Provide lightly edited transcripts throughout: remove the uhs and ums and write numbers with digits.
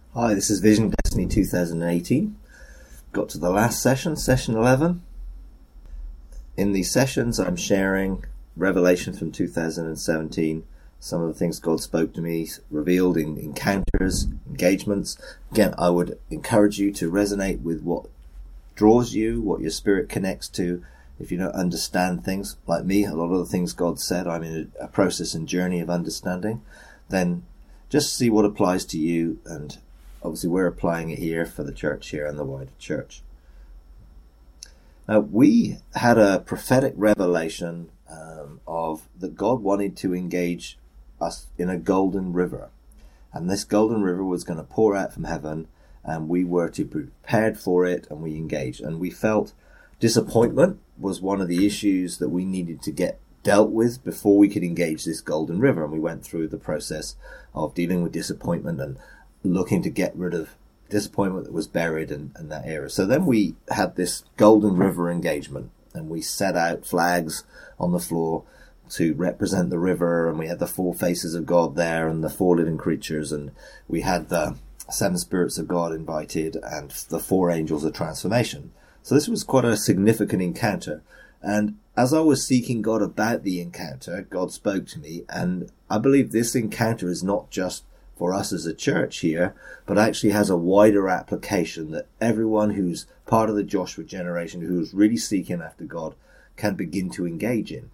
Hi, this is Vision Destiny 2018. Got to the last session, session 11. In these sessions, I'm sharing revelation from 2017, some of the things God spoke to me, revealed in encounters, engagements. Again, I would encourage you to resonate with what draws you, what your spirit connects to. If you don't understand things, like me, a lot of the things God said, I'm in a process and journey of understanding, then just see what applies to you, and obviously we're applying it here for the church here and the wider church. Now, we had a prophetic revelation of that God wanted to engage us in a golden river. And this golden river was going to pour out from heaven, and we were to be prepared for it, and we engaged. And we felt disappointment was one of the issues that we needed to get dealt with before we could engage this golden river. And we went through the process of dealing with disappointment and looking to get rid of disappointment that was buried in that era. So then we had this golden river engagement, and we set out flags on the floor to represent the river, and we had the four faces of God there and the four living creatures, and we had the seven spirits of God invited and the four angels of transformation. So this was quite a significant encounter. And as I was seeking God about the encounter, God spoke to me, and I believe this encounter is not just for us as a church here, but actually has a wider application that everyone who's part of the Joshua generation, who's really seeking after God, can begin to engage in.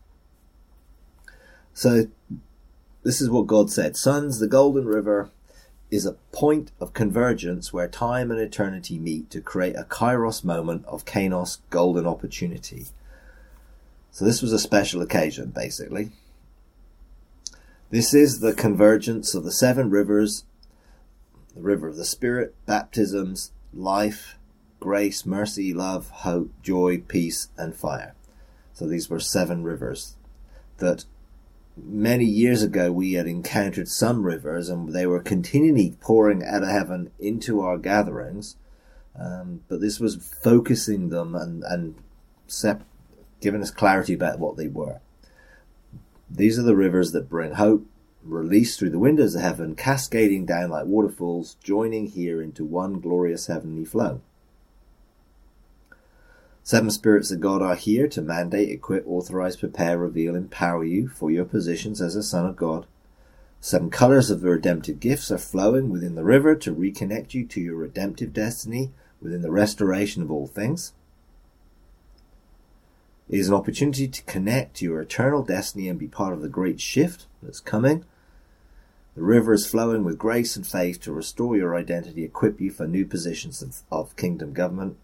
So this is what God said. Sons, the golden river is a point of convergence where time and eternity meet to create a kairos moment of kainos golden opportunity. So this was a special occasion, basically. This is the convergence of the seven rivers, the river of the Spirit, baptisms, life, grace, mercy, love, hope, joy, peace, and fire. So these were seven rivers that many years ago we had encountered some rivers, and they were continually pouring out of heaven into our gatherings. But this was focusing them and giving us clarity about what they were. These are the rivers that bring hope, released through the windows of heaven, cascading down like waterfalls, joining here into one glorious heavenly flow. Seven spirits of God are here to mandate, equip, authorize, prepare, reveal, empower you for your positions as a son of God. Seven colors of the redemptive gifts are flowing within the river to reconnect you to your redemptive destiny within the restoration of all things. It is an opportunity to connect to your eternal destiny and be part of the great shift that's coming. The river is flowing with grace and faith to restore your identity, equip you for new positions of kingdom government.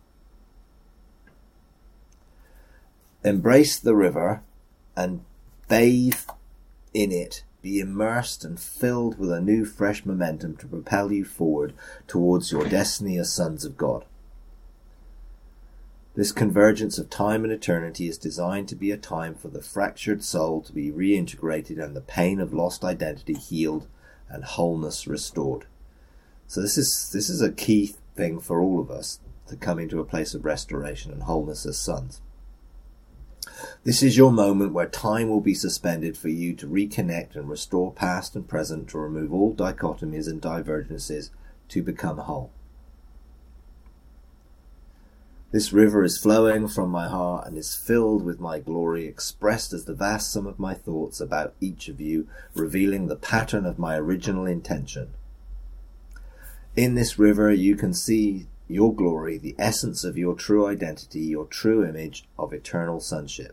Embrace the river and bathe in it. Be immersed and filled with a new fresh momentum to propel you forward towards your destiny as sons of God. This convergence of time and eternity is designed to be a time for the fractured soul to be reintegrated and the pain of lost identity healed and wholeness restored. So this is a key thing for all of us to come into a place of restoration and wholeness as sons. This is your moment where time will be suspended for you to reconnect and restore past and present, to remove all dichotomies and divergences, to become whole. This river is flowing from my heart and is filled with my glory, expressed as the vast sum of my thoughts about each of you, revealing the pattern of my original intention. In this river you can see your glory, the essence of your true identity, your true image of eternal sonship.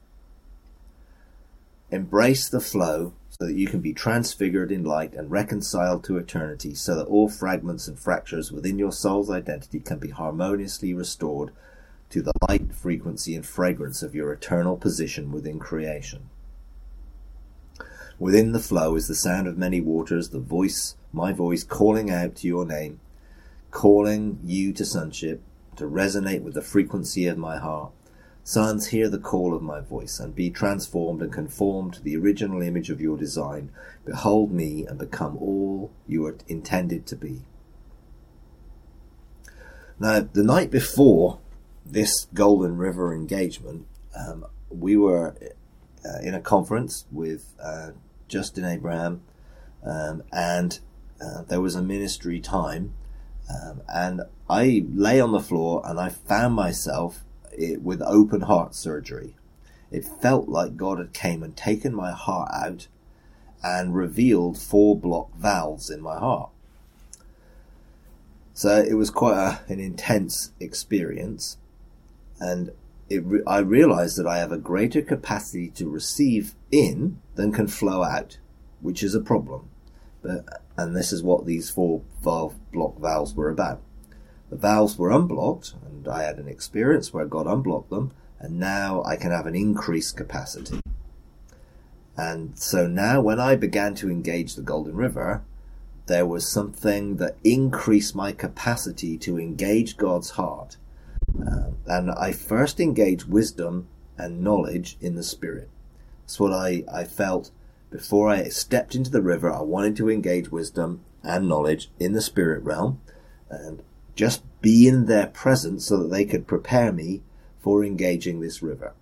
Embrace the flow so that you can be transfigured in light and reconciled to eternity, so that all fragments and fractures within your soul's identity can be harmoniously restored to the light, frequency, and fragrance of your eternal position within creation. Within the flow is the sound of many waters, the voice, my voice, calling out to your name, calling you to sonship, to resonate with the frequency of my heart. Sons, hear the call of my voice, and be transformed and conformed to the original image of your design. Behold me and become all you are intended to be. Now, the night before this Golden River engagement, we were in a conference with Justin Abraham, and there was a ministry time, and I lay on the floor and I found myself with open heart surgery. It felt like God had came and taken my heart out and revealed 4 blocked valves in my heart. So it was quite an intense experience, and I realized that I have a greater capacity to receive in than can flow out, which is a problem. And this is what these 4 block valves were about. The valves were unblocked, and I had an experience where God unblocked them, and now I can have an increased capacity. And so now when I began to engage the Golden River, there was something that increased my capacity to engage God's heart. And I first engaged wisdom and knowledge in the Spirit. That's what I felt before I stepped into the river. I wanted to engage wisdom and knowledge in the spirit realm and just be in their presence so that they could prepare me for engaging this river.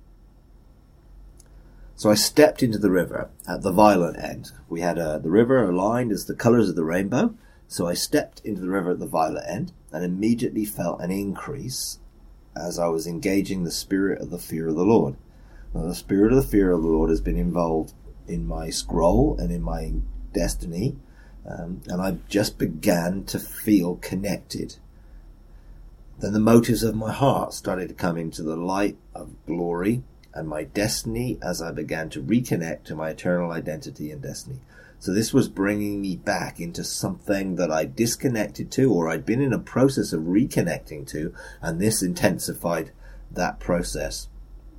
So I stepped into the river at the violent end. We had the river aligned as the colours of the rainbow. So I stepped into the river at the violet end and immediately felt an increase as I was engaging the spirit of the fear of the Lord. Now, the spirit of the fear of the Lord has been involved in my scroll and in my destiny, and I just began to feel connected. Then the motives of my heart started to come into the light of glory and my destiny as I began to reconnect to my eternal identity and destiny. So this was bringing me back into something that I disconnected to, or I'd been in a process of reconnecting to, and this intensified that process.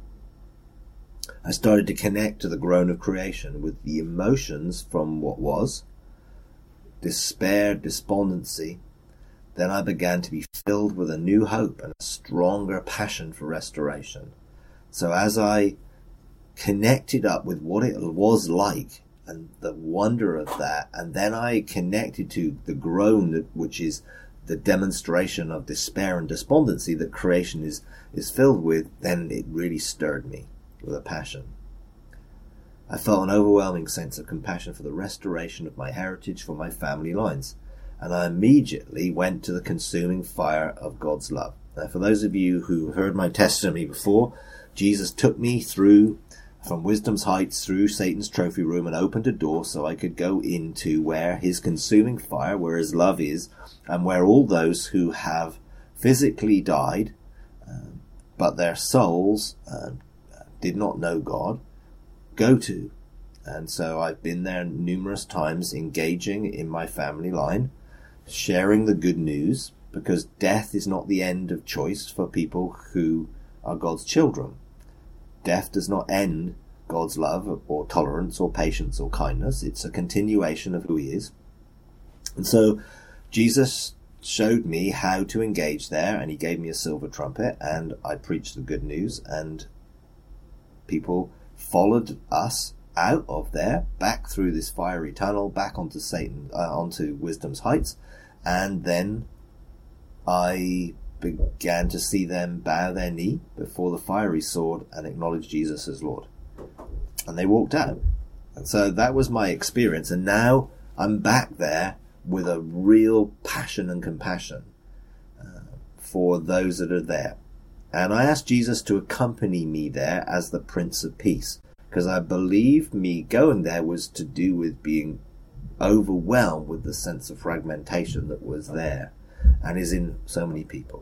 I started to connect to the groan of creation with the emotions from what was despair, despondency. Then I began to be filled with a new hope and a stronger passion for restoration. So as I connected up with what it was like and the wonder of that, and then I connected to the groan, which is the demonstration of despair and despondency that creation is filled with, then it really stirred me with a passion. I felt an overwhelming sense of compassion for the restoration of my heritage, for my family lines, and I immediately went to the consuming fire of God's love. Now, for those of you who heard my testimony before, Jesus took me through from wisdom's heights through Satan's trophy room and opened a door so I could go into where his consuming fire, where his love is, and where all those who have physically died, but their souls did not know God, go to. And so I've been there numerous times, engaging in my family line, sharing the good news, because death is not the end of choice for people who are God's children. Death does not end God's love or tolerance or patience or kindness. It's a continuation of who he is. And so Jesus showed me how to engage there, and he gave me a silver trumpet, and I preached the good news, and people followed us out of there, back through this fiery tunnel, back onto onto Wisdom's Heights, and then I began to see them bow their knee before the fiery sword and acknowledge Jesus as Lord. And they walked out. And so that was my experience. And now I'm back there with a real passion and compassion for those that are there. And I asked Jesus to accompany me there as the Prince of Peace, because I believe me going there was to do with being overwhelmed with the sense of fragmentation that was there and is in so many people.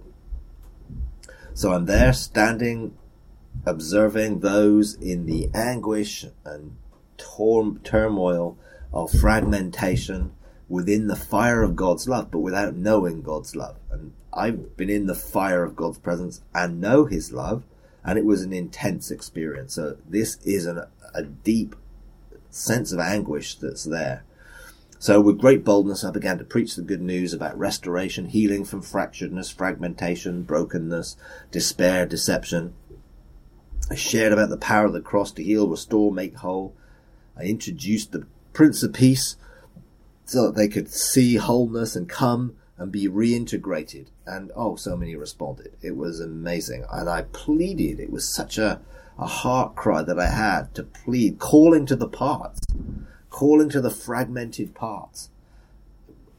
So I'm there standing, observing those in the anguish and turmoil of fragmentation within the fire of God's love, but without knowing God's love. And I've been in the fire of God's presence and know his love, and it was an intense experience. So this is a deep sense of anguish that's there. So with great boldness, I began to preach the good news about restoration, healing from fracturedness, fragmentation, brokenness, despair, deception. I shared about the power of the cross to heal, restore, make whole. I introduced the Prince of Peace so that they could see wholeness and come and be reintegrated. And so many responded. It was amazing. And I pleaded. It was such a heart cry that I had to plead, calling to the parts, calling to the fragmented parts,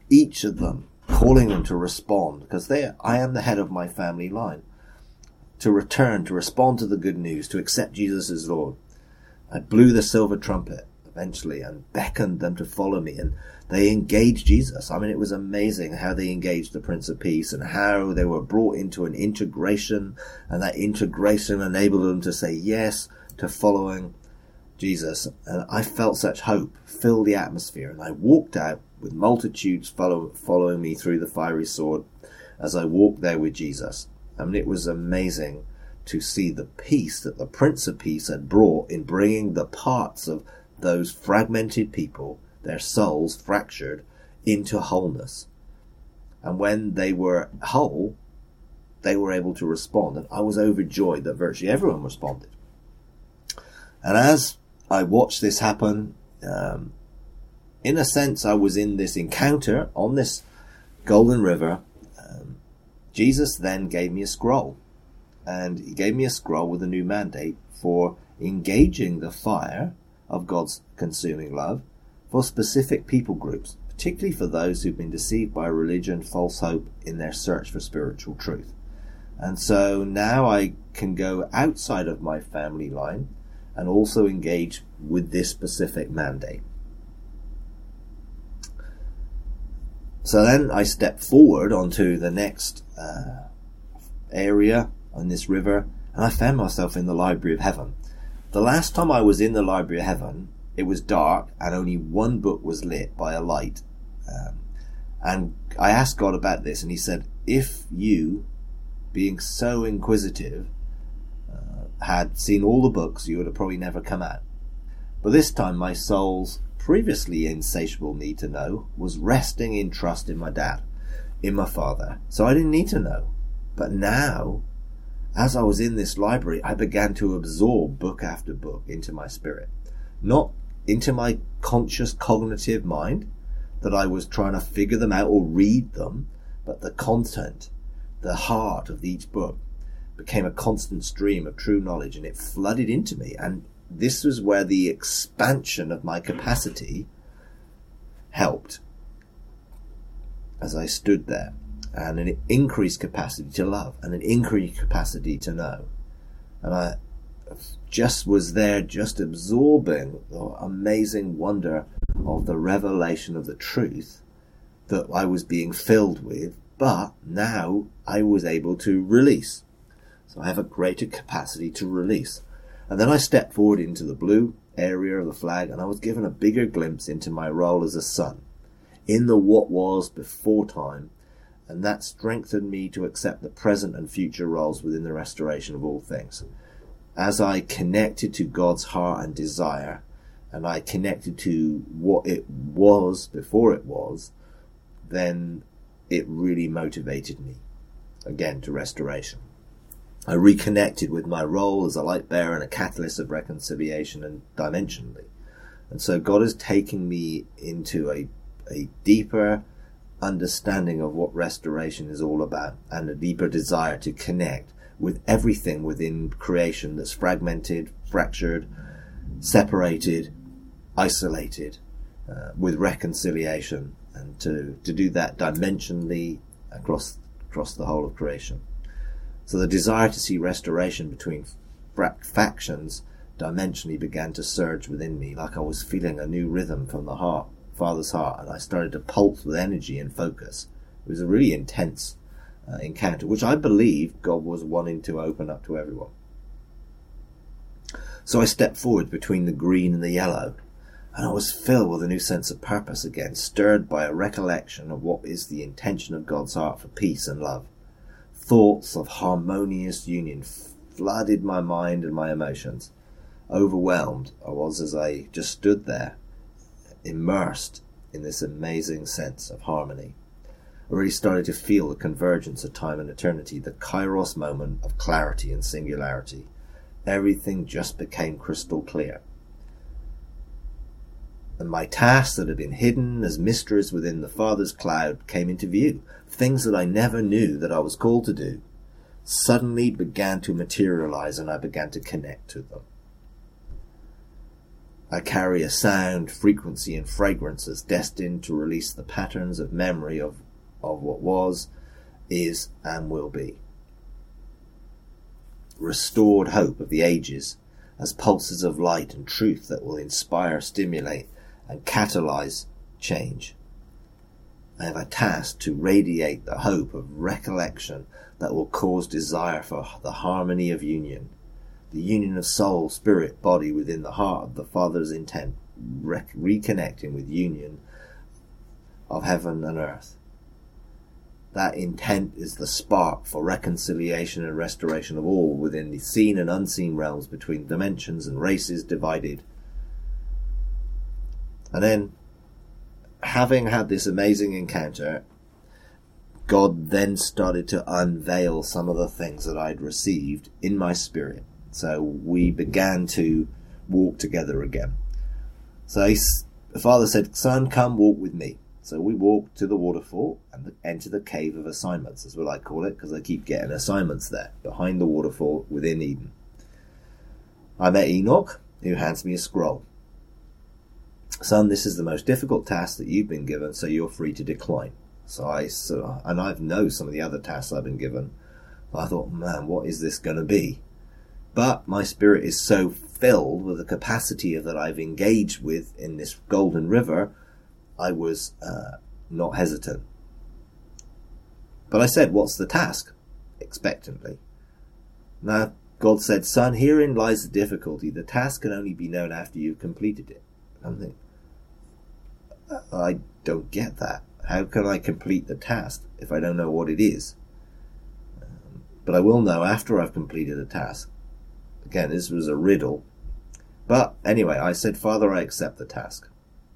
each of them, calling them to respond, because I am the head of my family line, to return, to respond to the good news, to accept Jesus as Lord. I blew the silver trumpet eventually and beckoned them to follow me, and they engaged Jesus. I mean, it was amazing how they engaged the Prince of Peace and how they were brought into an integration, and that integration enabled them to say yes to following Jesus. And I felt such hope fill the atmosphere, and I walked out with multitudes following me through the fiery sword as I walked there with Jesus. I mean, it was amazing to see the peace that the Prince of Peace had brought in bringing the parts of those fragmented people, their souls fractured, into wholeness. And when they were whole, they were able to respond. And I was overjoyed that virtually everyone responded. And as I watched this happen, in a sense, I was in this encounter on this golden river. Jesus then gave me a scroll. And he gave me a scroll with a new mandate for engaging the fire of God's consuming love for specific people groups, particularly for those who've been deceived by religion, false hope in their search for spiritual truth. And so now I can go outside of my family line and also engage with this specific mandate. So then I step forward onto the next area on this river, and I found myself in the Library of Heaven. The last time I was in the Library of Heaven, it was dark and only one book was lit by a light. And I asked God about this, and he said, if you, being so inquisitive, had seen all the books, you would have probably never come out. But this time my soul's previously insatiable need to know was resting in trust in my dad, in my father. So I didn't need to know. But now, as I was in this library, I began to absorb book after book into my spirit. Not into my conscious cognitive mind, that I was trying to figure them out or read them, but the content, the heart of each book became a constant stream of true knowledge, and it flooded into me. And this was where the expansion of my capacity helped as I stood there, and an increased capacity to love and an increased capacity to know. And I just was there, just absorbing the amazing wonder of the revelation of the truth that I was being filled with, but now I was able to release. So I have a greater capacity to release. And then I stepped forward into the blue area of the flag, and I was given a bigger glimpse into my role as a son in the what was before time, and that strengthened me to accept the present and future roles within the restoration of all things. As I connected to God's heart and desire, and I connected to what it was before it was, then it really motivated me again to restoration. I reconnected with my role as a light bearer and a catalyst of reconciliation and dimensionally. And so God is taking me into a deeper understanding of what restoration is all about, and a deeper desire to connect with everything within creation that's fragmented, fractured, separated, isolated, with reconciliation, and to do that dimensionally across the whole of creation. So the desire to see restoration between factions dimensionally began to surge within me, like I was feeling a new rhythm from the heart, Father's heart, and I started to pulse with energy and focus. It was a really intense encounter, which I believe God was wanting to open up to everyone. So I stepped forward between the green and the yellow, and I was filled with a new sense of purpose again, stirred by a recollection of what is the intention of God's heart for peace and love. Thoughts of harmonious union flooded my mind and my emotions. Overwhelmed I was as I just stood there, immersed in this amazing sense of harmony. I really started to feel the convergence of time and eternity, the kairos moment of clarity and singularity. Everything just became crystal clear. And my tasks that had been hidden as mysteries within the Father's cloud came into view. Things that I never knew that I was called to do suddenly began to materialize, and I began to connect to them. I carry a sound, frequency, and fragrances destined to release the patterns of memory of what was, is, and will be. Restored hope of the ages as pulses of light and truth that will inspire, stimulate, and catalyze change. I have a task to radiate the hope of recollection that will cause desire for the harmony of union, the union of soul, spirit, body within the heart of the Father's intent, reconnecting with union of heaven and earth. That intent is the spark for reconciliation and restoration of all within the seen and unseen realms between dimensions and races divided. And then, having had this amazing encounter, God then started to unveil some of the things that I'd received in my spirit. So we began to walk together again. So the Father said, "Son, come walk with me." So we walked to the waterfall and enter the cave of assignments, is what I call it, because I keep getting assignments there, behind the waterfall within Eden. I met Enoch, who hands me a scroll. "Son, this is the most difficult task that you've been given, so you're free to decline." And I've known some of the other tasks I've been given. But I thought, man, what is this going to be? But my spirit is so filled with the capacity that I've engaged with in this golden river, I was not hesitant. But I said, "What's the task?" expectantly. Now, God said, "Son, herein lies the difficulty. The task can only be known after you've completed it." I'm thinking, I don't get that. How can I complete the task if I don't know what it is? But I will know after I've completed a task. Again, this was a riddle. But anyway, I said, "Father, I accept the task.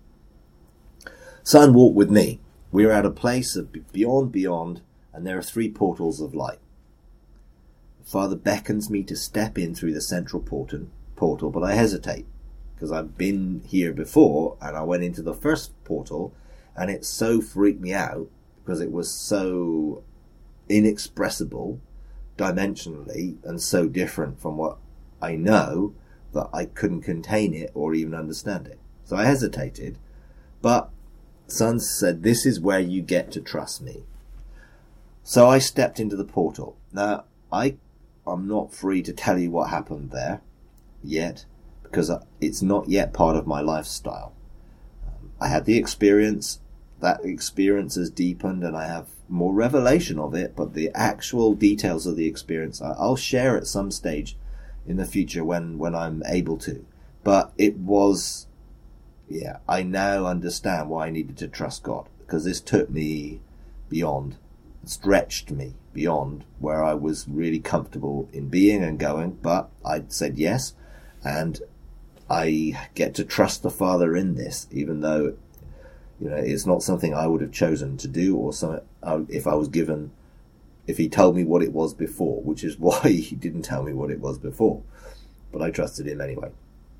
Son, walk with me. We're at a place of beyond, and there are 3 portals of light." Father beckons me to step in through the central portal, but I hesitate, because I've been here before, and I went into the first portal, and it so freaked me out, because it was so inexpressible, dimensionally, and so different from what I know, that I couldn't contain it or even understand it. So I hesitated, but Son said, "This is where you get to trust me." So I stepped into the portal. Now, I'm not free to tell you what happened there yet, because it's not yet part of my lifestyle. I had the experience. That experience has deepened, and I have more revelation of it, but the actual details of the experience I'll share at some stage in the future when I'm able to. But it was... I now understand why I needed to trust God, because this took me beyond, stretched me beyond where I was really comfortable in being and going, but I said yes, and I get to trust the Father in this, even though, it's not something I would have chosen to do, or something if he told me what it was before, which is why he didn't tell me what it was before, but I trusted him anyway.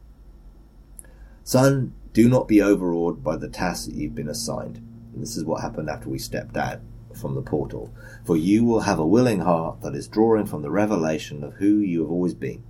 "Son, do not be overawed by the task that you've been assigned." And this is what happened after we stepped out from the portal. "For you will have a willing heart that is drawing from the revelation of who you have always been."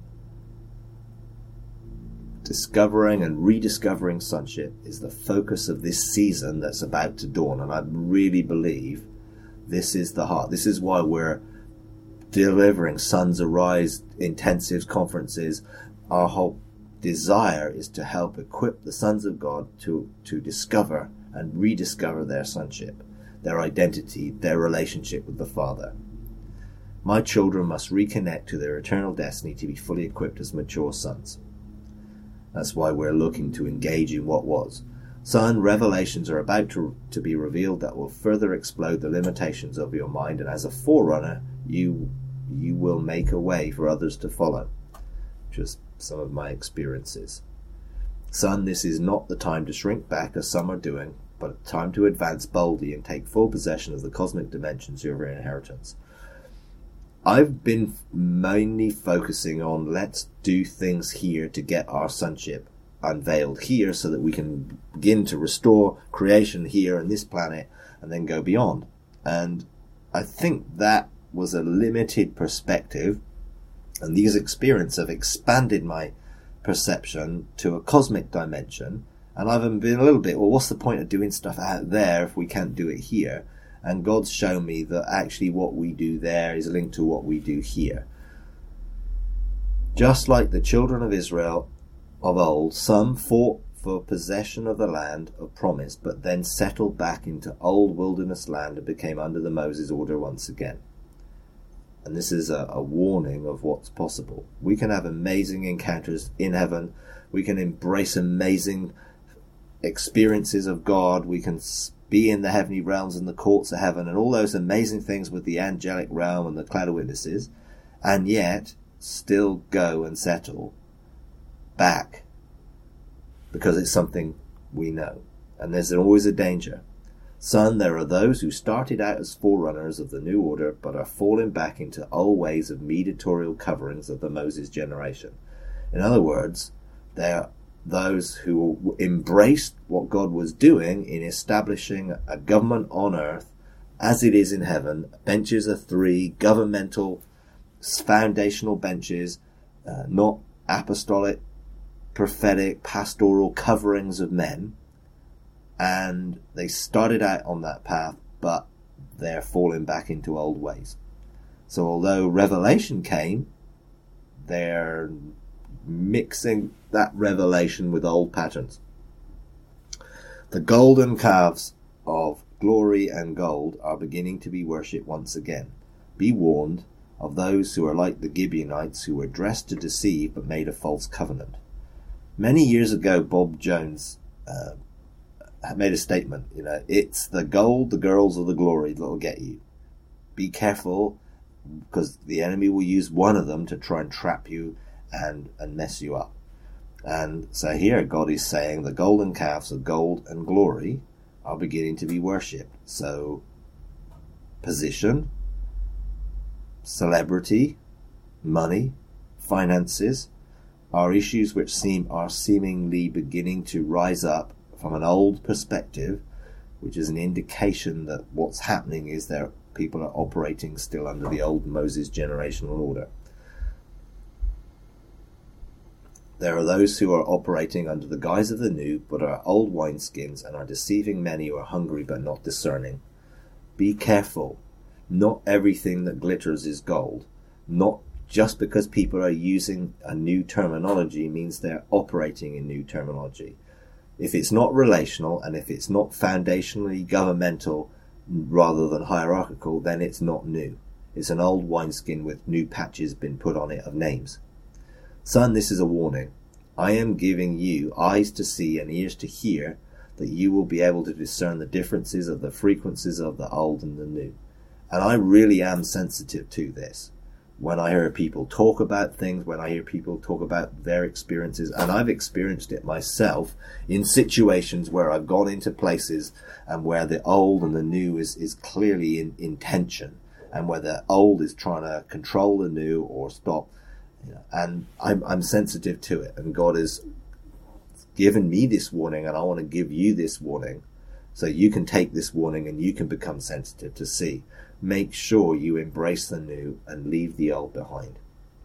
Discovering and rediscovering sonship is the focus of this season that's about to dawn. And I really believe this is the heart. This is why we're delivering Sons Arise intensives, conferences. Our whole desire is to help equip the sons of God to discover and rediscover their sonship, their identity, their relationship with the Father. My children must reconnect to their eternal destiny to be fully equipped as mature sons. That's why we're looking to engage in what was. Son, revelations are about to be revealed that will further explode the limitations of your mind, and as a forerunner, you will make a way for others to follow. Just some of my experiences. Son, this is not the time to shrink back as some are doing, but a time to advance boldly and take full possession of the cosmic dimensions of your inheritance. I've been mainly focusing on let's do things here to get our sonship unveiled here so that we can begin to restore creation here on this planet and then go beyond. And I think that was a limited perspective, and these experiences have expanded my perception to a cosmic dimension. And I've been a little bit, well, what's the point of doing stuff out there if we can't do it here? And God's shown me that actually what we do there is linked to what we do here. Just like the children of Israel of old, some fought for possession of the land of promise, but then settled back into old wilderness land and became under the Moses order once again. And this is a warning of what's possible. We can have amazing encounters in heaven. We can embrace amazing experiences of God. We can be in the heavenly realms and the courts of heaven and all those amazing things with the angelic realm and the cloud of witnesses, and yet still go and settle back because it's something we know. And there's always a danger. Son, there are those who started out as forerunners of the new order but are falling back into old ways of mediatorial coverings of the Moses generation. In other words, there those who embraced what God was doing in establishing a government on earth as it is in heaven, benches of three, governmental, foundational benches, not apostolic, prophetic, pastoral coverings of men. And they started out on that path, but they're falling back into old ways. So although revelation came, they're mixing that revelation with old patterns. The golden calves of glory and gold are beginning to be worshipped once again. Be warned of those who are like the Gibeonites, who were dressed to deceive but made a false covenant. Many years ago, Bob Jones made a statement, it's the gold, the girls, or the glory that'll get you. Be careful, because the enemy will use one of them to try and trap you and mess you up. And so here God is saying the golden calves of gold and glory are beginning to be worshipped. So position, celebrity, money, finances are issues which are seemingly beginning to rise up from an old perspective, which is an indication that what's happening is that people are operating still under the old Moses generational order. There are those who are operating under the guise of the new, but are old wineskins and are deceiving many who are hungry but not discerning. Be careful. Not everything that glitters is gold. Not just because people are using a new terminology means they're operating in new terminology. If it's not relational and if it's not foundationally governmental rather than hierarchical, then it's not new. It's an old wineskin with new patches been put on it of names. Son, this is a warning. I am giving you eyes to see and ears to hear, that you will be able to discern the differences of the frequencies of the old and the new. And I really am sensitive to this. When I hear people talk about things, when I hear people talk about their experiences, and I've experienced it myself in situations where I've gone into places and where the old and the new is clearly in tension, and where the old is trying to control the new or stop. And I'm sensitive to it, and God has given me this warning, and I want to give you this warning so you can take this warning and you can become sensitive to see. Make sure you embrace the new and leave the old behind.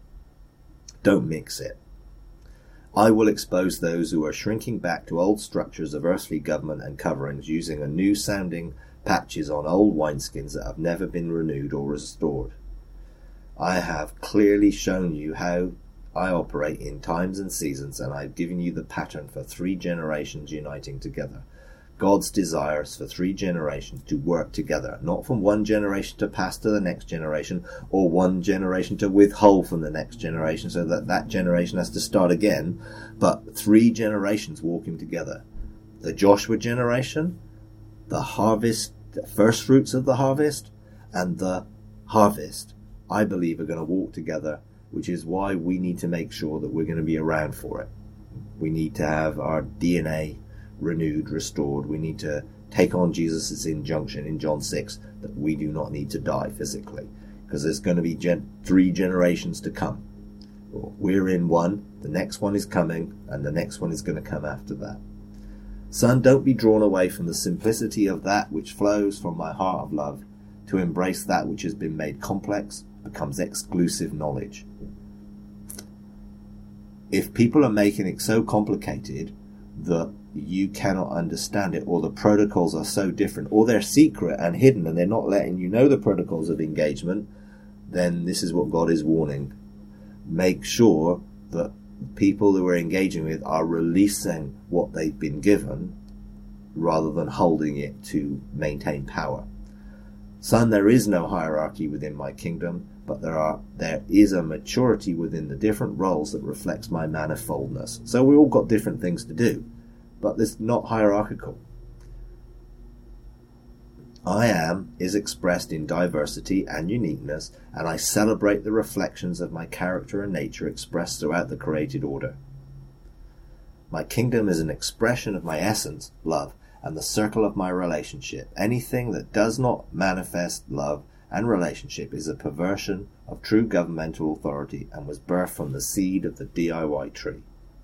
Don't mix it. I will expose those who are shrinking back to old structures of earthly government and coverings, using a new sounding patches on old wineskins that have never been renewed or restored. I have clearly shown you how I operate in times and seasons, and I've given you the pattern for 3 generations uniting together. God's desires for 3 generations to work together, not from one generation to pass to the next generation, or one generation to withhold from the next generation so that that generation has to start again, but 3 generations walking together. The Joshua generation, the harvest, the first fruits of the harvest, and the harvest, I believe, are going to walk together, which is why we need to make sure that we're going to be around for it. We need to have our DNA renewed, restored. We need to take on Jesus' injunction in John 6 that we do not need to die physically, because there's going to be 3 generations to come. We're in one, the next one is coming, and the next one is going to come after that. Son, don't be drawn away from the simplicity of that which flows from my heart of love to embrace that which has been made complex, becomes exclusive knowledge. if people are making it so complicated that you cannot understand it, or the protocols are so different, or they're secret and hidden and they're not letting you know the protocols of engagement, then this is what God is warning. Make sure that people who we're engaging with are releasing what they've been given rather than holding it to maintain power. Son, there is no hierarchy within my kingdom, but there is a maturity within the different roles that reflects my manifoldness. So we all got different things to do, but it's not hierarchical. I am is expressed in diversity and uniqueness, and I celebrate the reflections of my character and nature expressed throughout the created order. My kingdom is an expression of my essence, love, and the circle of my relationship. Anything that does not manifest love and relationship is a perversion of true governmental authority and was birthed from the seed of the DIY tree.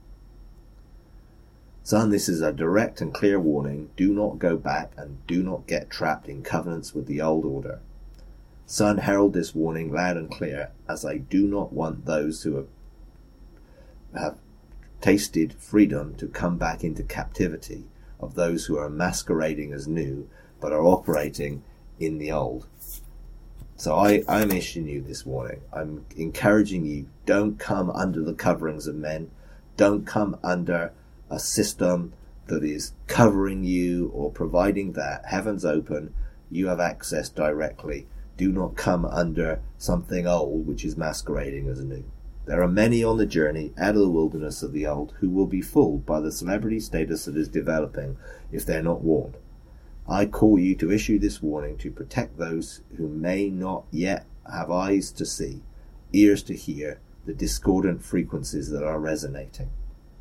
Son, this is a direct and clear warning. Do not go back and do not get trapped in covenants with the old order. Son, herald this warning loud and clear, as I do not want those who have tasted freedom to come back into captivity of those who are masquerading as new but are operating in the old. So I'm issuing you this warning. I'm encouraging you, don't come under the coverings of men. Don't come under a system that is covering you or providing that. Heaven's open. You have access directly. Do not come under something old which is masquerading as new. There are many on the journey out of the wilderness of the old who will be fooled by the celebrity status that is developing if they're not warned. I call you to issue this warning to protect those who may not yet have eyes to see, ears to hear the discordant frequencies that are resonating.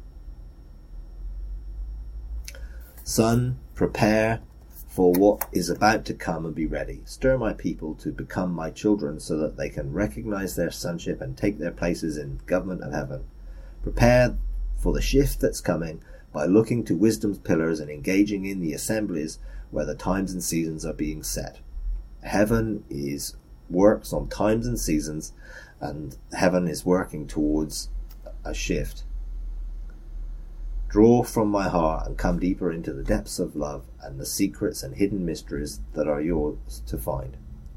Son, prepare for what is about to come and be ready. Stir my people to become my children so that they can recognize their sonship and take their places in government of heaven. Prepare for the shift that's coming by looking to wisdom's pillars and engaging in the assemblies where the times and seasons are being set. Heaven works on times and seasons, and heaven is working towards a shift. Draw from my heart and come deeper into the depths of love and the secrets and hidden mysteries that are yours to find.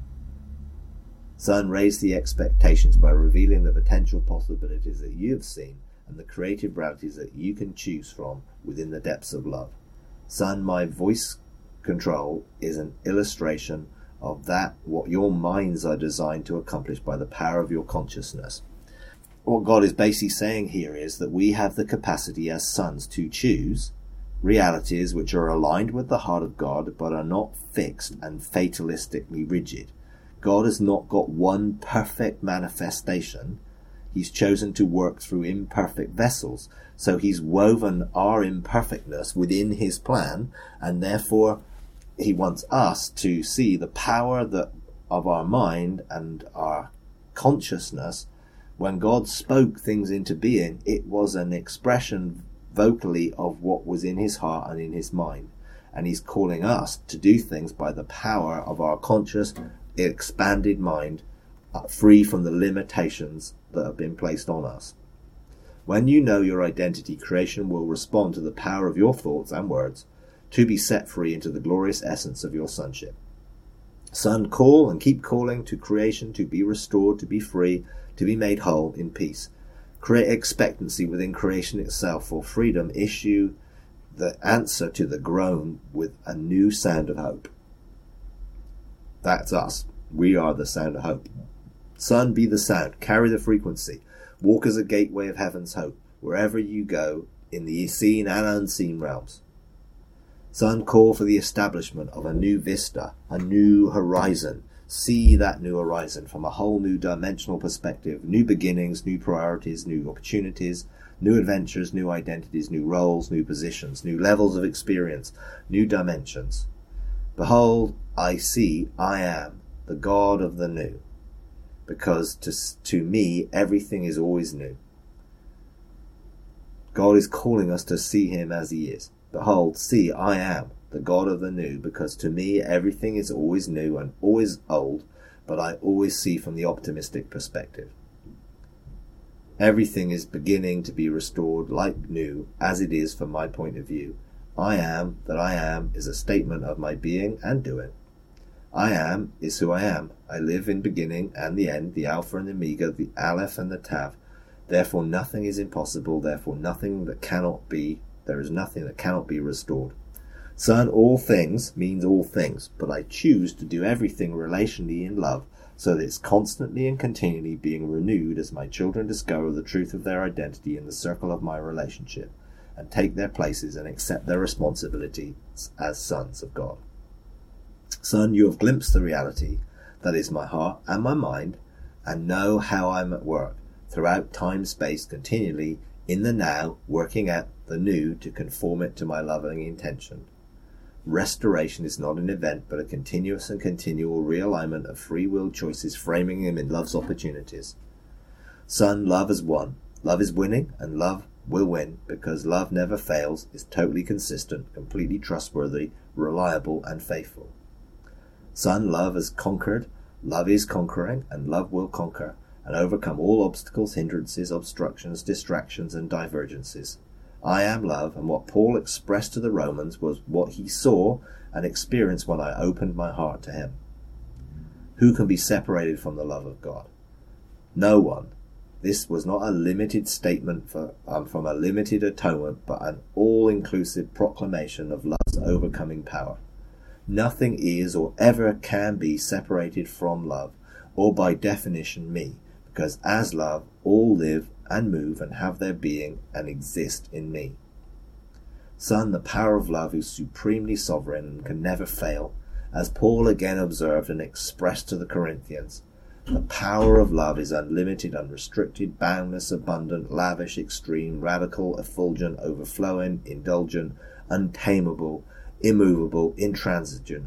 Son, raise the expectations by revealing the potential possibilities that you have seen and the creative realities that you can choose from within the depths of love. Son, my voice control is an illustration of that what your minds are designed to accomplish by the power of your consciousness. What God is basically saying here is that we have the capacity as sons to choose realities which are aligned with the heart of God but are not fixed and fatalistically rigid. God has not got one perfect manifestation. He's chosen to work through imperfect vessels. So he's woven our imperfectness within his plan, and therefore he wants us to see the power of our mind and our consciousness. When God spoke things into being, it was an expression vocally of what was in his heart and in his mind. And he's calling us to do things by the power of our conscious, expanded mind, free from the limitations that have been placed on us. When you know your identity, creation will respond to the power of your thoughts and words to be set free into the glorious essence of your sonship. Son, call and keep calling to creation to be restored, to be free, to be made whole in peace. Create expectancy within creation itself for freedom. Issue the answer to the groan with a new sound of hope. That's us. We are the sound of hope. Son, be the sound. Carry the frequency. Walk as a gateway of heaven's hope wherever you go in the seen and unseen realms. Son, call for the establishment of a new vista, a new horizon. See that new horizon from a whole new dimensional perspective, new beginnings, new priorities, new opportunities, new adventures, new identities, new roles, new positions, new levels of experience, new dimensions. Behold, I see, I am the God of the new, because to me everything is always new. God is calling us to see him as he is. Behold, see, I am the God of the new, because to me everything is always new and always old, but I always see from the optimistic perspective. Everything is beginning to be restored like new, as it is from my point of view. I am that I am is a statement of my being and doing. I am is who I am. I live in beginning and the end, the Alpha and the Omega, the Aleph and the Tav. Therefore nothing is impossible, therefore nothing that cannot be, there is nothing that cannot be restored. Son, all things means all things, but I choose to do everything relationally in love, so that it's constantly and continually being renewed as my children discover the truth of their identity in the circle of my relationship, and take their places and accept their responsibilities as sons of God. Son, you have glimpsed the reality that is my heart and my mind, and know how I'm at work throughout time-space continually in the now, working out the new to conform it to my loving intention. Restoration is not an event, but a continuous and continual realignment of free will choices, framing them in love's opportunities. Son, love is one. Love is winning, and love will win, because love never fails, is totally consistent, completely trustworthy, reliable, and faithful. Son, love has conquered, love is conquering, and love will conquer, and overcome all obstacles, hindrances, obstructions, distractions, and divergences. I am love, and what Paul expressed to the Romans was what he saw and experienced when I opened my heart to him. Who can be separated from the love of God? No one. This was not a limited statement from a limited atonement, but an all-inclusive proclamation of love's overcoming power. Nothing is or ever can be separated from love, or by definition me, because as love, all live and move and have their being and exist in me. Son, the power of love is supremely sovereign and can never fail, as Paul again observed and expressed to the Corinthians. The power of love is unlimited, unrestricted, boundless, abundant, lavish, extreme, radical, effulgent, overflowing, indulgent, untamable, immovable, intransigent.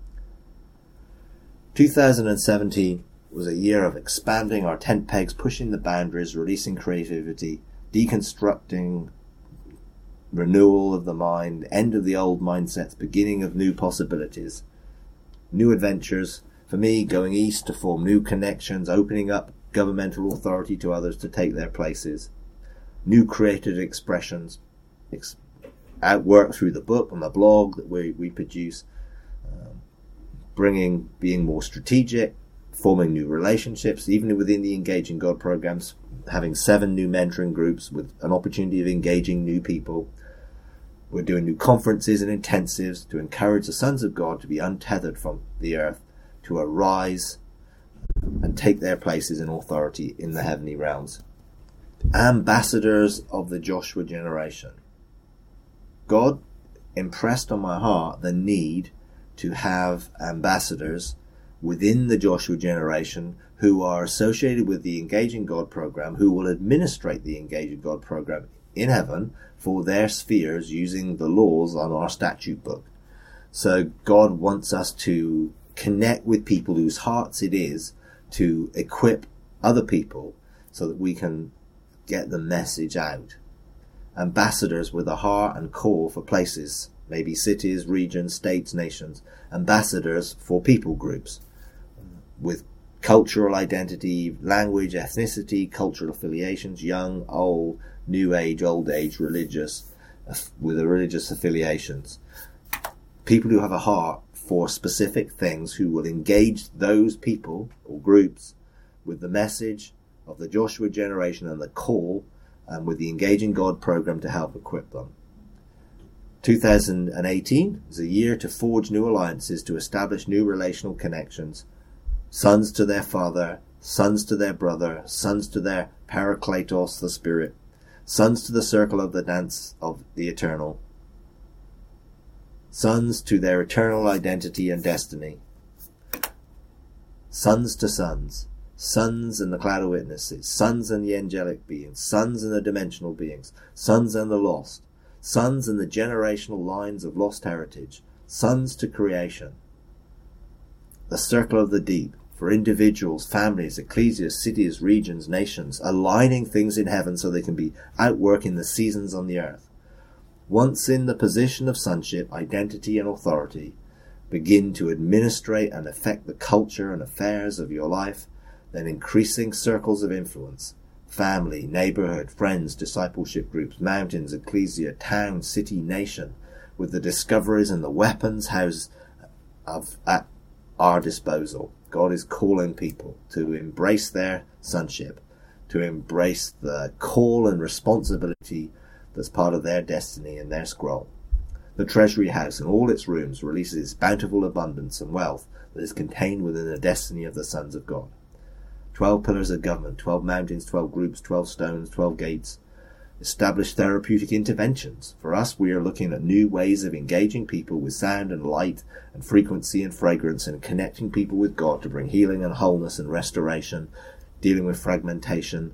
2017 was a year of expanding our tent pegs, pushing the boundaries, releasing creativity, deconstructing, renewal of the mind, end of the old mindsets, beginning of new possibilities, new adventures. For me, going east to form new connections, opening up governmental authority to others to take their places, new creative expressions, outwork through the book and the blog that we produce, being more strategic, forming new relationships, even within the Engaging God programs, having 7 new mentoring groups with an opportunity of engaging new people. We're doing new conferences and intensives to encourage the sons of God to be untethered from the earth, to arise and take their places in authority in the heavenly realms. Ambassadors of the Joshua generation. God impressed on my heart the need to have ambassadors within the Joshua generation who are associated with the Engaging God program, who will administrate the Engaging God program in heaven for their spheres using the laws on our statute book. So God wants us to connect with people whose hearts it is to equip other people so that we can get the message out. Ambassadors with a heart and call for places, maybe cities, regions, states, nations. Ambassadors for people groups with cultural identity, language, ethnicity, cultural affiliations, young, old, new age, old age, religious, with the religious affiliations. People who have a heart for specific things, who will engage those people or groups with the message of the Joshua generation and the call, and with the Engaging God program to help equip them. 2018 is a year to forge new alliances, to establish new relational connections. Sons to their father, sons to their brother, sons to their Parakletos, the Spirit, sons to the circle of the dance of the eternal, sons to their eternal identity and destiny, sons to sons, sons in the cloud of witnesses, sons in the angelic beings, sons in the dimensional beings, sons and the lost, sons in the generational lines of lost heritage, sons to creation, the circle of the deep, for individuals, families, ecclesias, cities, regions, nations, aligning things in heaven so they can be outworking the seasons on the earth. Once in the position of sonship, identity and authority, begin to administrate and affect the culture and affairs of your life, then increasing circles of influence, family, neighborhood, friends, discipleship groups, mountains, ecclesia, town, city, nation, with the discoveries and the weapons housed at our disposal. God is calling people to embrace their sonship, to embrace the call and responsibility that's part of their destiny and their scroll. The treasury house and all its rooms releases its bountiful abundance and wealth that is contained within the destiny of the sons of God. 12 pillars of government, 12 mountains, 12 groups, 12 stones, 12 gates. Establish therapeutic interventions. For us, we are looking at new ways of engaging people with sound and light and frequency and fragrance, and connecting people with God to bring healing and wholeness and restoration, dealing with fragmentation.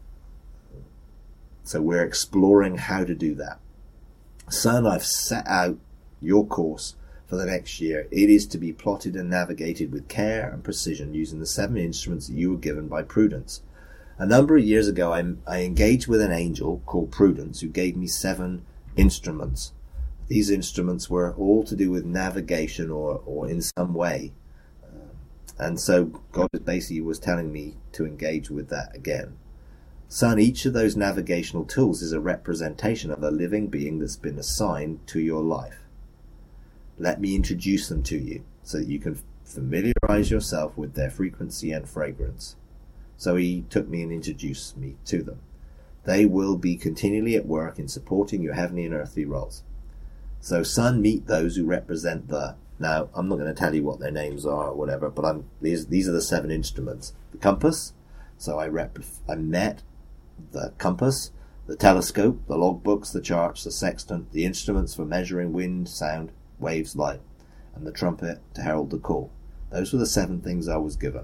So we're exploring how to do that. Son, I've set out your course for the next year. It is to be plotted and navigated with care and precision using the 7 instruments that you were given by Prudence. A number of years ago, I engaged with an angel called Prudence who gave me 7 instruments. These instruments were all to do with navigation or in some way. And so God basically was telling me to engage with that again. Son, each of those navigational tools is a representation of a living being that's been assigned to your life. Let me introduce them to you so that you can familiarize yourself with their frequency and fragrance. So he took me and introduced me to them. They will be continually at work in supporting your heavenly and earthly roles. So, son, meet those who represent the... Now, I'm not going to tell you what their names are or whatever, but these are the 7 instruments. The compass. So I met the compass, the telescope, the logbooks, the charts, the sextant, the instruments for measuring wind, sound, waves, light, and the trumpet to herald the call. Those were the 7 things I was given.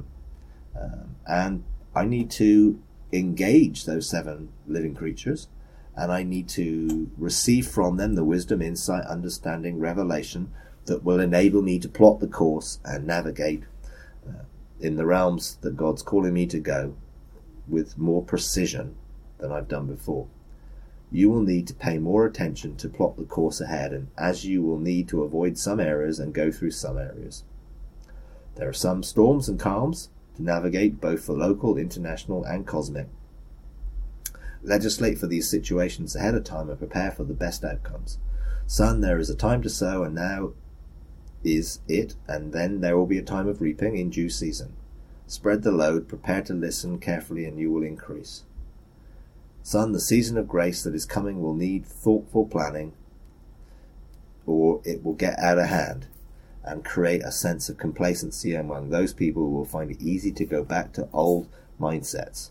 And I need to engage those 7 living creatures, and I need to receive from them the wisdom, insight, understanding, revelation that will enable me to plot the course and navigate in the realms that God's calling me to go with more precision than I've done before. You will need to pay more attention to plot the course ahead, and as you will need to avoid some areas and go through some areas. There are some storms and calms to navigate, both for local, international, and cosmic. Legislate for these situations ahead of time and prepare for the best outcomes. Son, there is a time to sow, and now is it, and then there will be a time of reaping in due season. Spread the load, prepare to listen carefully, and you will increase. Son, the season of grace that is coming will need thoughtful planning, or it will get out of hand and create a sense of complacency among those people who will find it easy to go back to old mindsets.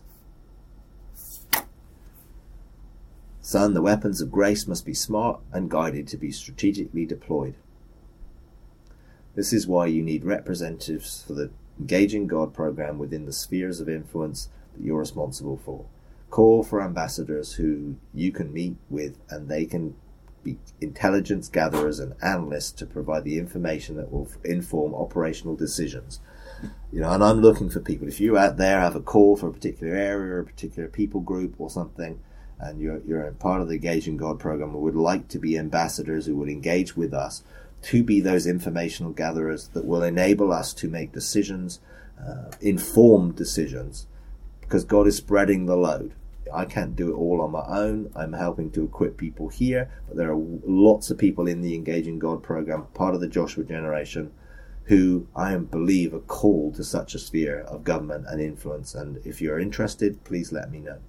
Son, the weapons of grace must be smart and guided to be strategically deployed. This is why you need representatives for the Engaging God program within the spheres of influence that you're responsible for. Call for ambassadors who you can meet with, and they can be intelligence gatherers and analysts to provide the information that will inform operational decisions. And I'm looking for people. If you out there have a call for a particular area or a particular people group or something, and you're a part of the Engaging God program and would like to be ambassadors who would engage with us to be those informational gatherers that will enable us to make decisions, informed decisions, because God is spreading the load. I can't do it all on my own. I'm helping to equip people here, but there are lots of people in the Engaging God program, part of the Joshua generation, who I believe are called to such a sphere of government and influence. And if you're interested, please let me know.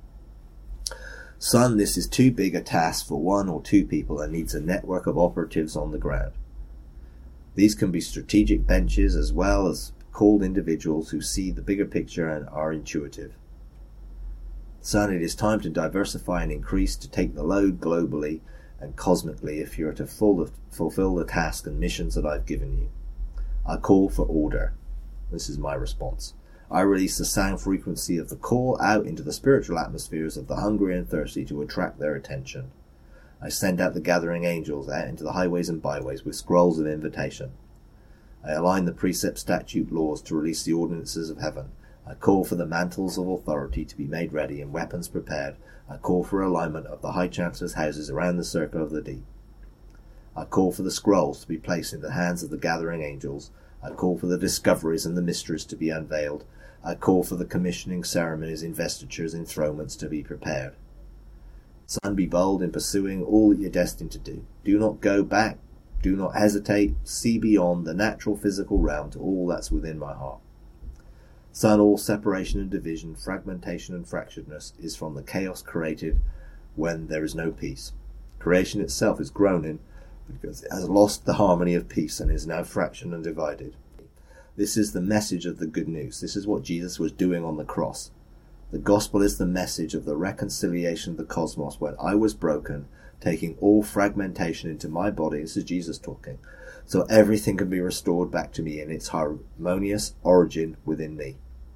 Son, this is too big a task for 1 or 2 people and needs a network of operatives on the ground. These can be strategic benches as well as called individuals who see the bigger picture and are intuitive. Son, it is time to diversify and increase to take the load globally and cosmically if you are to fulfill the task and missions that I've given you. I call for order. This is my response. I release the sound frequency of the call out into the spiritual atmospheres of the hungry and thirsty to attract their attention. I send out the gathering angels out into the highways and byways with scrolls of invitation. I align the precept, statute, laws to release the ordinances of heaven. I call for the mantles of authority to be made ready and weapons prepared. I call for alignment of the High Chancellor's houses around the circle of the deep. I call for the scrolls to be placed in the hands of the gathering angels I call for the discoveries and the mysteries to be unveiled. I call for the commissioning ceremonies, investitures, enthronements to be prepared. Son, be bold in pursuing all that you're destined to do. Do not go back. Do not hesitate. See beyond the natural physical realm to all that's within my heart. Son, all separation and division, fragmentation and fracturedness is from the chaos created when there is no peace. Creation itself is groaning because it has lost the harmony of peace and is now fractured and divided. This is the message of the good news. This is what Jesus was doing on the cross. The gospel is the message of the reconciliation of the cosmos when I was broken, taking all fragmentation into my body. This is Jesus talking. So everything can be restored back to me in its harmonious origin within me.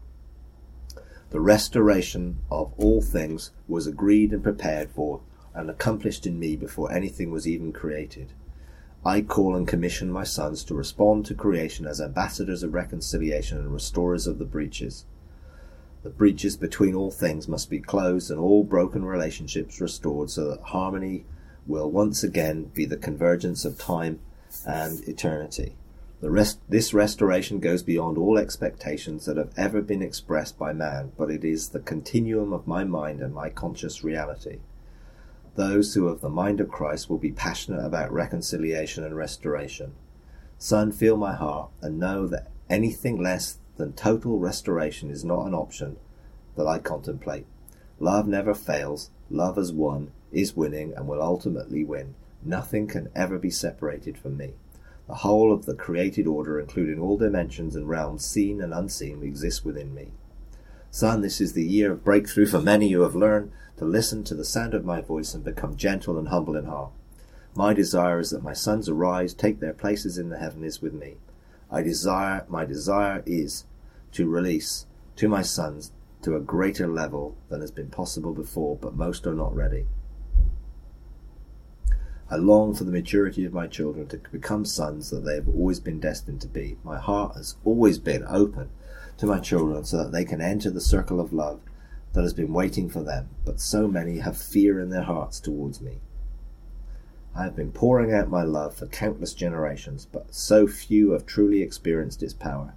The restoration of all things was agreed and prepared for and accomplished in me before anything was even created. I call and commission my sons to respond to creation as ambassadors of reconciliation and restorers of the breaches. The breaches between all things must be closed and all broken relationships restored so that harmony will once again be the convergence of time and eternity. This restoration goes beyond all expectations that have ever been expressed by man, but it is the continuum of my mind and my conscious reality. Those who have the mind of Christ will be passionate about reconciliation and restoration. Son, feel my heart and know that anything less than total restoration is not an option that I contemplate. Love never fails. Love has won, is winning, and will ultimately win. Nothing can ever be separated from me. The whole of the created order, including all dimensions and realms seen and unseen, exists within me. Son, this is the year of breakthrough for many who have learned to listen to the sound of my voice and become gentle and humble in heart. My desire is that my sons arise, take their places in the heavens with me. My desire is to release to my sons to a greater level than has been possible before, but most are not ready. I long for the maturity of my children to become sons that they have always been destined to be. My heart has always been open to my children so that they can enter the circle of love that has been waiting for them, but so many have fear in their hearts towards me. I have been pouring out my love for countless generations, but so few have truly experienced its power.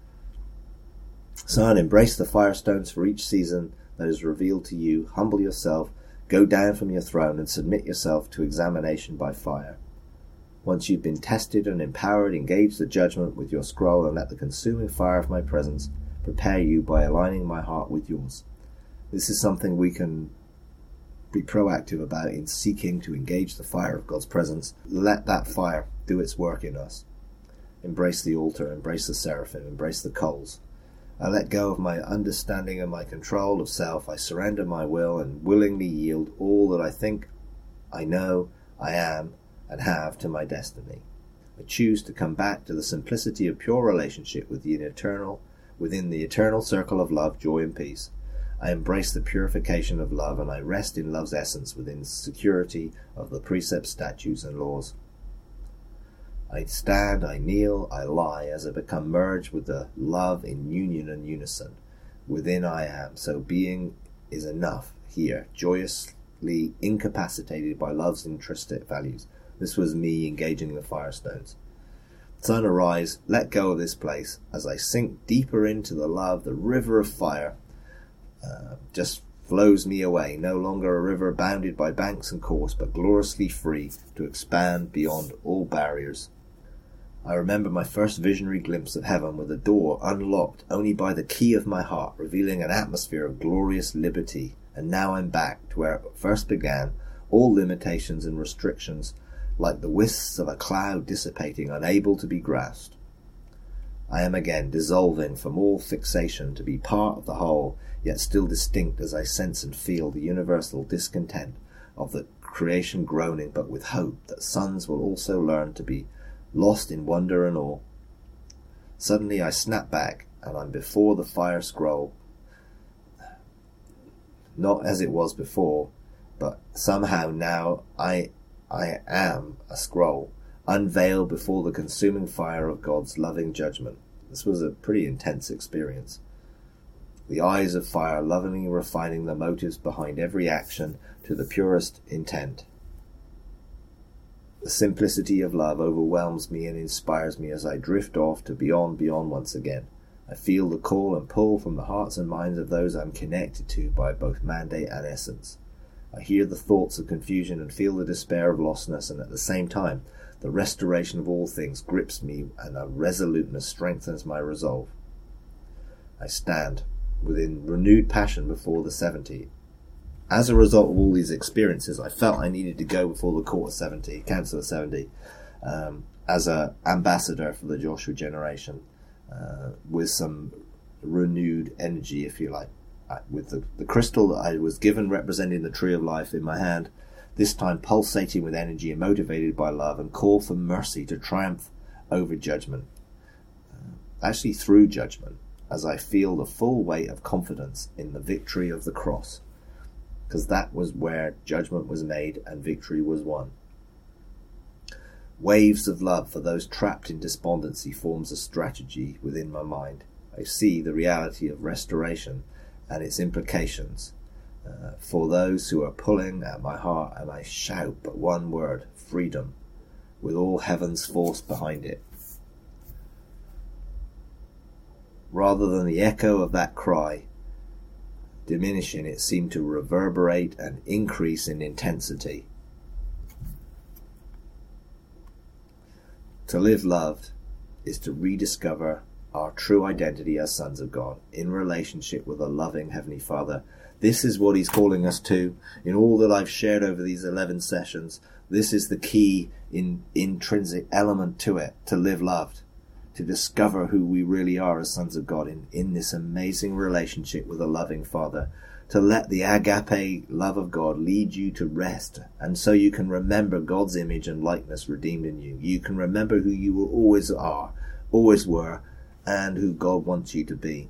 Son, embrace the firestones for each season that is revealed to you. Humble yourself, go down from your throne, and submit yourself to examination by fire. Once you've been tested and empowered, engage the judgment with your scroll and let the consuming fire of my presence prepare you by aligning my heart with yours. This is something we can be proactive about in seeking to engage the fire of God's presence. Let that fire do its work in us. Embrace the altar, embrace the seraphim, embrace the coals. I let go of my understanding and my control of self. I surrender my will and willingly yield all that I think, I know, I am, and have to my destiny. I choose to come back to the simplicity of pure relationship with the eternal, within the eternal circle of love, joy, and peace. I embrace the purification of love, and I rest in love's essence within security of the precepts, statutes, and laws. I stand, I kneel, I lie, as I become merged with the love in union and unison. Within I am, so being is enough here, joyously incapacitated by love's intrinsic values. This was me engaging the firestones. Sun, arise, let go of this place. As I sink deeper into the love, the river of fire just flows me away, no longer a river bounded by banks and course, but gloriously free to expand beyond all barriers. I remember my first visionary glimpse of heaven with a door unlocked only by the key of my heart, revealing an atmosphere of glorious liberty. And now I'm back to where it first began, all limitations and restrictions, like the wisps of a cloud dissipating, unable to be grasped. I am again dissolving from all fixation to be part of the whole, yet still distinct as I sense and feel the universal discontent of the creation groaning, but with hope that sons will also learn to be lost in wonder and awe. Suddenly I snap back, and I'm before the fire scroll, not as it was before, but somehow now I am a scroll, unveiled before the consuming fire of God's loving judgment. This was a pretty intense experience. The eyes of fire lovingly refining the motives behind every action to the purest intent. The simplicity of love overwhelms me and inspires me as I drift off to beyond once again. I feel the call and pull from the hearts and minds of those I'm connected to by both mandate and essence. I hear the thoughts of confusion and feel the despair of lostness, and at the same time, the restoration of all things grips me and a resoluteness strengthens my resolve. I stand within renewed passion before the 70. As a result of all these experiences, I felt I needed to go before the Court of 70, Council of 70, as an ambassador for the Joshua generation, with some renewed energy, if you like. With the crystal that I was given representing the tree of life in my hand, this time pulsating with energy and motivated by love, and call for mercy to triumph over judgment. Actually through judgment, as I feel the full weight of confidence in the victory of the cross. Because that was where judgment was made and victory was won. Waves of love for those trapped in despondency forms a strategy within my mind. I see the reality of restoration and its implications for those who are pulling at my heart, and I shout but one word, freedom, with all heaven's force behind it. Rather than the echo of that cry diminishing, it seemed to reverberate and increase in intensity. To live loved is to rediscover our true identity as sons of God in relationship with a loving Heavenly Father. This is what He's calling us to. In all that I've shared over these 11 sessions, this is the key intrinsic element to it, to live loved. To discover who we really are as sons of God in this amazing relationship with a loving Father. To let the agape love of God lead you to rest, and so you can remember God's image and likeness redeemed in you. You can remember who you always are, always were, and who God wants you to be.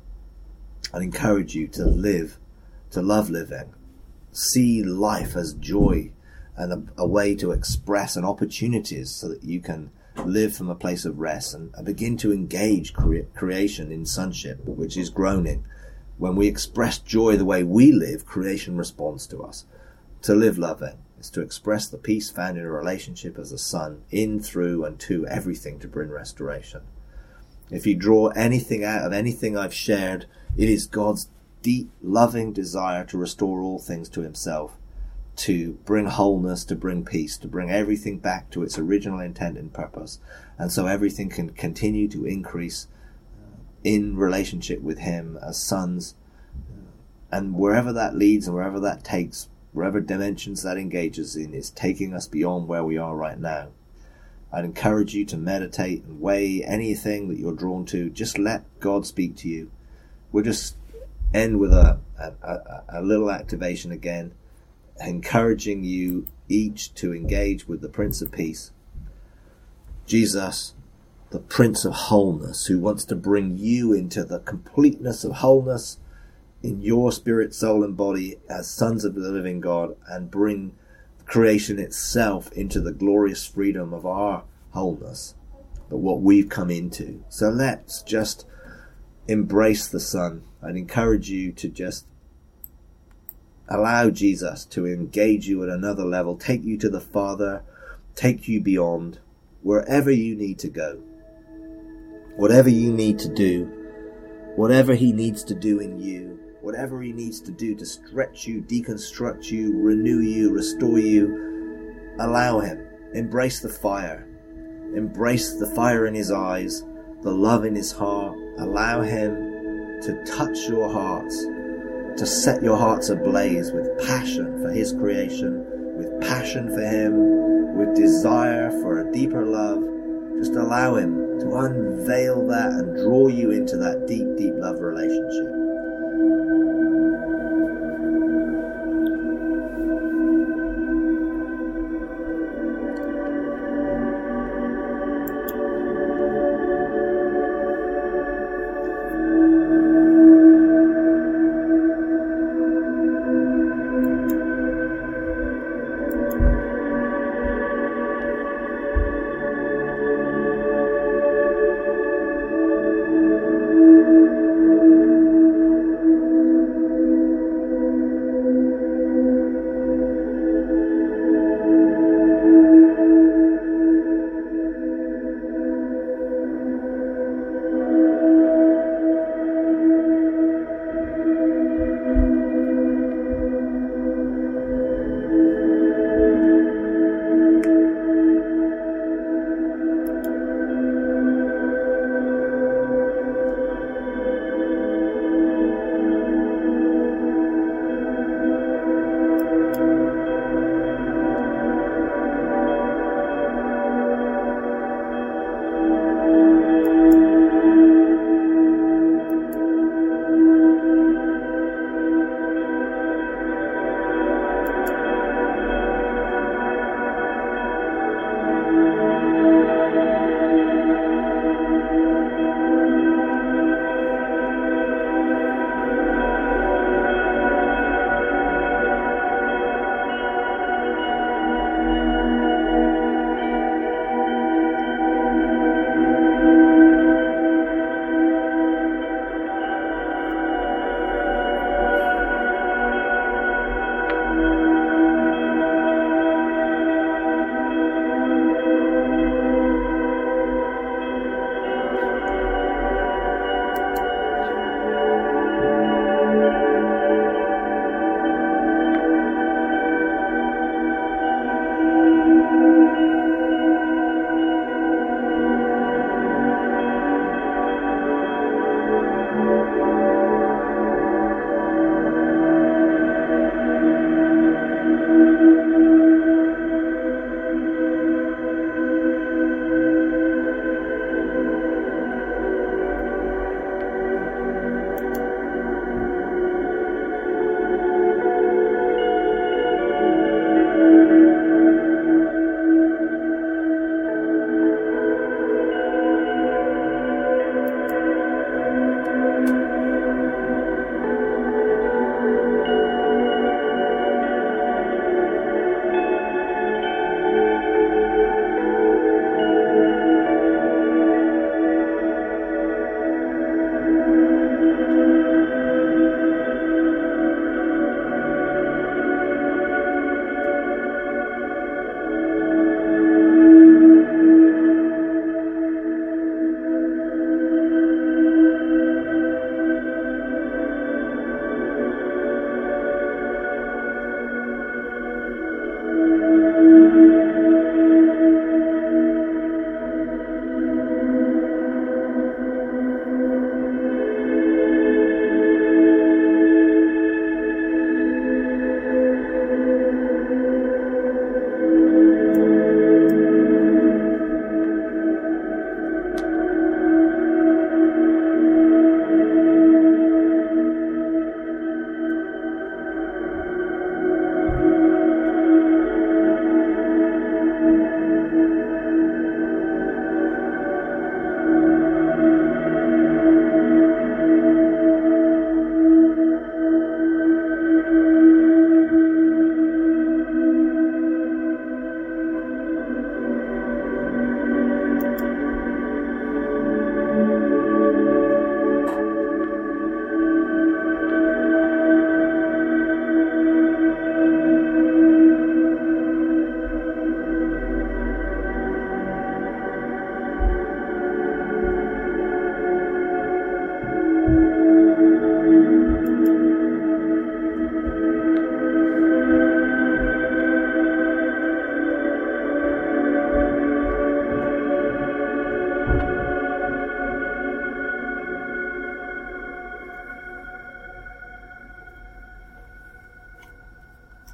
I encourage you to live, to love living. See life as joy and a way to express and opportunities so that you can live from a place of rest and begin to engage creation in sonship, which is groaning. When we express joy the way we live, creation responds to us. To live loving is to express the peace found in a relationship as a son, in, through, and to everything to bring restoration. If you draw anything out of anything I've shared, it is God's deep, loving desire to restore all things to Himself, to bring wholeness, to bring peace, to bring everything back to its original intent and purpose. And so everything can continue to increase in relationship with Him as sons. And wherever that leads and wherever that takes, wherever dimensions that engages in, is taking us beyond where we are right now. I'd encourage you to meditate and weigh anything that you're drawn to. Just let God speak to you. We'll just end with a little activation again, encouraging you each to engage with the Prince of Peace, Jesus, the Prince of Wholeness, who wants to bring you into the completeness of wholeness in your spirit, soul, and body as sons of the living God, and bring creation itself into the glorious freedom of our wholeness, but what we've come into. So let's just embrace the Son. I'd encourage you to just allow Jesus to engage you at another level, take you to the Father, take you beyond, wherever you need to go, whatever you need to do, whatever He needs to do in you, whatever He needs to do to stretch you, deconstruct you, renew you, restore you. Allow Him. Embrace the fire. Embrace the fire in His eyes, the love in His heart. Allow Him to touch your hearts, to set your hearts ablaze with passion for His creation, with passion for Him, with desire for a deeper love. Just allow Him to unveil that and draw you into that deep, deep love relationship.